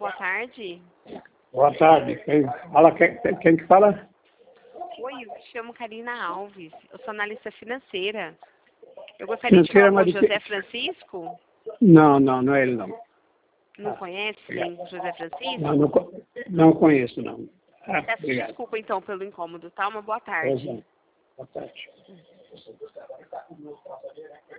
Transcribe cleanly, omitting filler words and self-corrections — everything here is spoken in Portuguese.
boa tarde. Boa tarde. Quem que fala? Oi, eu me chamo Karina Alves. Eu sou analista financeira. Eu gostaria de falar com o José Francisco. Não é ele não. Não conhece nem o José Francisco? Não conheço, não. Peço Obrigado. desculpa, então, pelo incômodo, tá? Uma boa tarde. Boa tarde.